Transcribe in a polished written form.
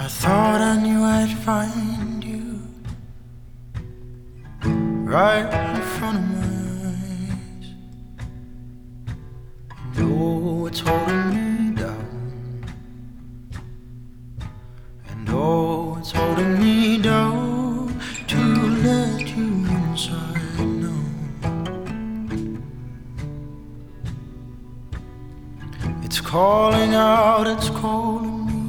I thought I knew I'd find you right in front of my eyes. And oh, it's holding me down. And oh, it's holding me down to let you inside now. It's calling out, it's calling